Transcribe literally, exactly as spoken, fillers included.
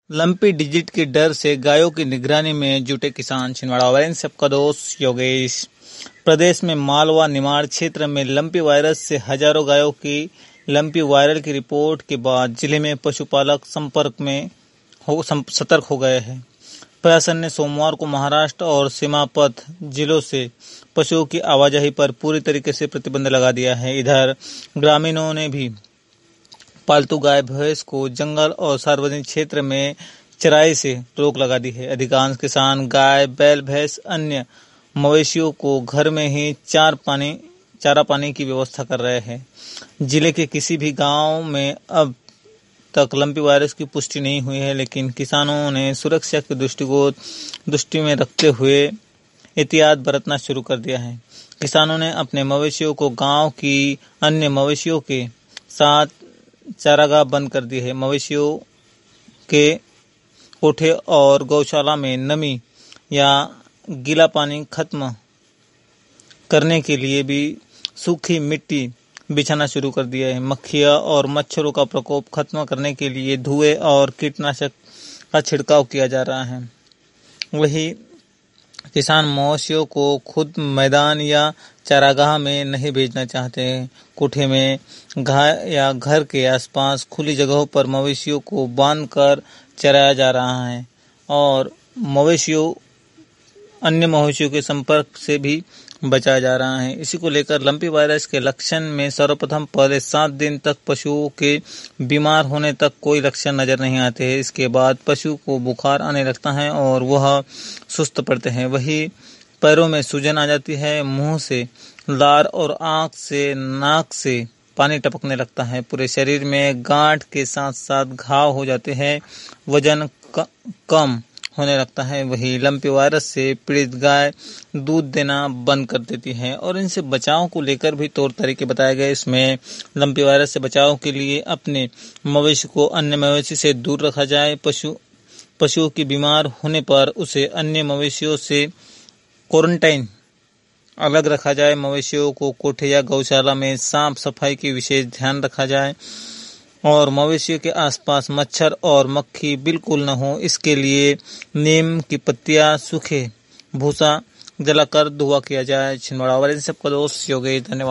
Lumpy digit के डर से गायों की निगरानी में जुटे किसान। छिंदवाड़ा वायरस से सबका दोस्त योगेश। प्रदेश में मालवा निमाड़ क्षेत्र में लंपी वायरस से हजारों गायों की लंपी वायरल की रिपोर्ट के बाद जिले में पशुपालक संपर्क में हो सतर्क हो गए हैं। प्रशासन ने सोमवार को महाराष्ट्र और सीमापथ जिलों से पशुओं की आवाजाही पर पूरी तरीके से प्रतिबंध लगा दिया है। इधर ग्रामीणों ने भी पालतू गाय भैंस को जंगल और सार्वजनिक क्षेत्र में चराई से रोक लगा दी है। अधिकांश किसान गाय बैल भैंस अन्य मवेशियों को घर में ही चार पानी चारा पानी की व्यवस्था कर रहे हैं। जिले के किसी भी गांव में अब तक लंपी वायरस की पुष्टि नहीं हुई है, लेकिन किसानों ने सुरक्षा के दृष्टि को दृष्टि में रखते हुए एहतियात बरतना शुरू कर दिया है। किसानों ने अपने मवेशियों को गांव की अन्य मवेशियों के साथ चारागाह बंद कर दी है। मवेशियों के कोठे और गौशाला में नमी या गीला पानी खत्म करने के लिए भी सूखी मिट्टी बिछाना शुरू कर दिया है। मक्खियाँ और मच्छरों का प्रकोप खत्म करने के लिए धुएं और कीटनाशक का छिड़काव किया जा रहा है। वही किसान मवेशियों को खुद मैदान या चारागाह में नहीं भेजना चाहते हैं। कोठे में घर या घर के आसपास खुली जगहों पर मवेशियों को बांधकर चराया जा रहा है और मवेशियों अन्य मवेशियों के संपर्क से भी बचाया जा रहा है। इसी को लेकर लंपी वायरस के लक्षण में सर्वप्रथम पहले सात दिन तक पशुओं के बीमार होने तक कोई लक्षण नजर नहीं आते हैं। इसके बाद पशु को बुखार आने लगता है और वह सुस्त पड़ते हैं। वही पैरों में सूजन आ जाती है, मुंह से लार और आंख से नाक से पानी टपकने लगता है। पूरे शरीर में गांठ के साथ साथ घाव हो जाते हैं। वजन कम होने लगता है। वही लंपी वायरस से पीड़ित गाय दूध देना बंद कर देती है और इनसे बचाव को लेकर भी तौर तरीके बताए गए। इसमें लंपी वायरस से बचाव के लिए अपने मवेशी को अन्य मवेशी से दूर रखा जाए। पशु पशुओं की बीमार होने पर उसे अन्य मवेशियों से क्वारंटाइन अलग रखा जाए। मवेशियों को कोठे या गौशाला में साफ सफाई की विशेष ध्यान रखा जाए और मवेशियों के आसपास मच्छर और मक्खी बिल्कुल न हो, इसके लिए नीम की पत्तियां सूखे भूसा जलाकर धुआं किया जाए। छिंदवाड़ा वाले सबका दोस्त योगेश। धन्यवाद।